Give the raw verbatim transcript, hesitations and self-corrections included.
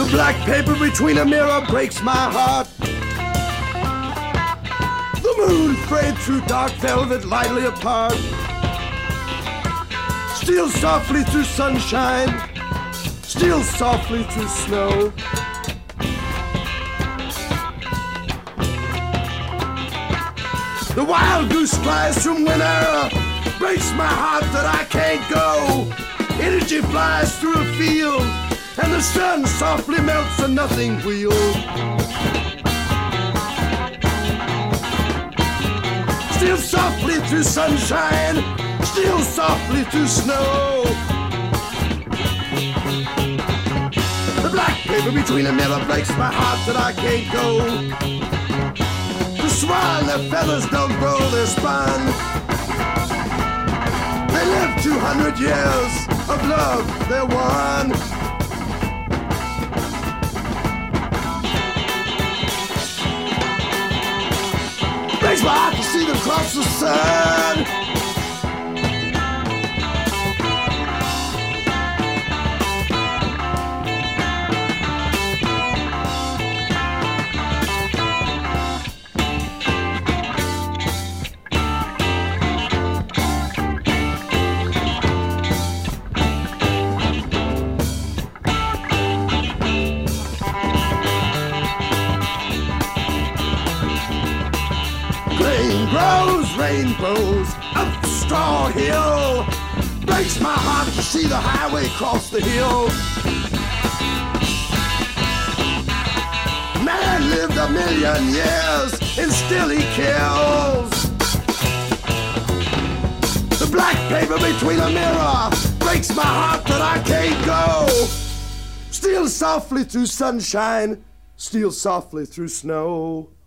black paper between a mirror breaks my heart. The moon frayed through dark velvet lightly apart. Steals softly through sunshine, steals softly through snow. The wild goose flies from winter, breaks my heart that I can't go. Energy flies through a field, and the sun softly melts a nothing wheel. Steals softly through sunshine, steals softly through snow. The black paper between a mirror breaks my heart that I can't go. The swan, their feathers don't grow their spine. They live two hundred years of love, they're one. Breaks my heart to see them cross the sun. Rain grows, rainbows up Straw Hill. Breaks my heart to see the highway cross the hill. Man lived a million years and still he kills. The black paper between a mirror breaks my heart that I can't go. Steals softly through sunshine, steals softly through snow.